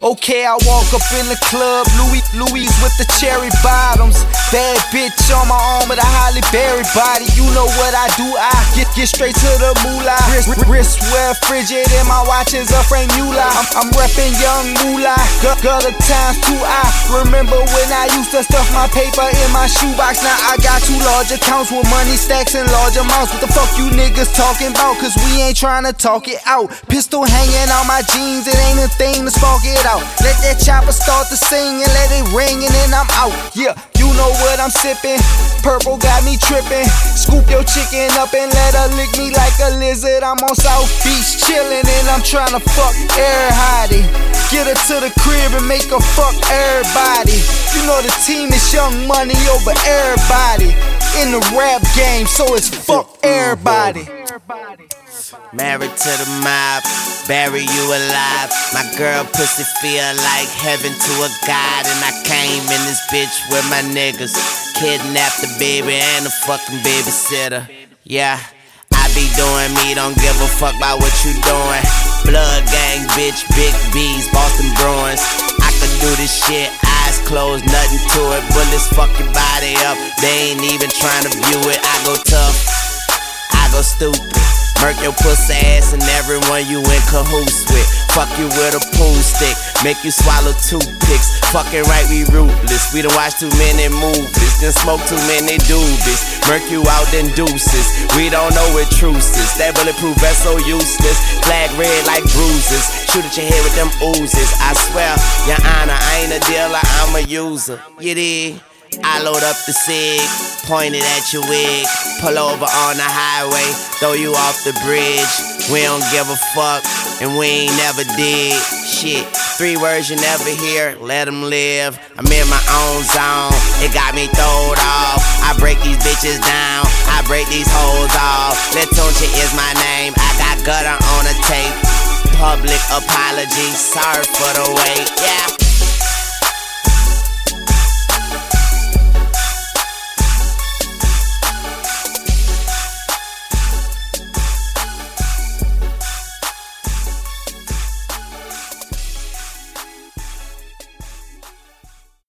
Okay, I walk up in the club, Louis with the cherry bottoms. Bad bitch on my arm with a Halle Berry body. You know what I do, I get straight to the moolah. Wrist wear frigid and my watch is a Frank Muller. I'm reppin' young moolah, gutter times 2. I remember when I used to stuff my paper in my shoebox. Now I got 2 large accounts with money stacks in large amounts. What the fuck you niggas talking about? Cause we ain't tryna talk it out. Pistol hanging on my jeans, it ain't a thing to spark it out. Let that chopper start to sing and let it ring and then I'm out. Yeah, you know what I'm sippin'. Purple got me trippin'. Scoop your chicken up and let her lick me like a lizard. I'm on South Beach chillin' and I'm tryna fuck everybody. Get her to the crib and make her fuck everybody. You know the team is Young Money over everybody. In the rap game, so it's fuck everybody. Married to the mob, bury you alive. My girl pussy feel like heaven to a god. And I came in this bitch with my niggas. Kidnapped the baby and the fucking babysitter. Yeah, I be doing me, don't give a fuck about what you doing. Blood gang, bitch, big B's, Boston Bruins. I could do this shit, eyes closed, nothing to it. Bullets fuck your body up, they ain't even trying to view it. I go tough, I go stupid. Murk your pussy ass and everyone you in cahoots with. Fuck you with a pool stick, make you swallow toothpicks. Fucking right, we ruthless. We done watched too many movies, then smoke too many doobies. Murk you out, then deuces. We don't know what truce is. That bulletproof vest so useless. Flag red like bruises. Shoot at your head with them oozes. I swear, your honor, I ain't a dealer, I'm a user. You dig? I load up the cig, point it at your wig. Pull over on the highway, throw you off the bridge. We don't give a fuck, and we ain't never did. Shit, 3 words you never hear, let them live. I'm in my own zone, it got me throwed off. I break these bitches down, I break these hoes off. Letonche is my name, I got gutter on a tape. Public apology, sorry for the wait, yeah.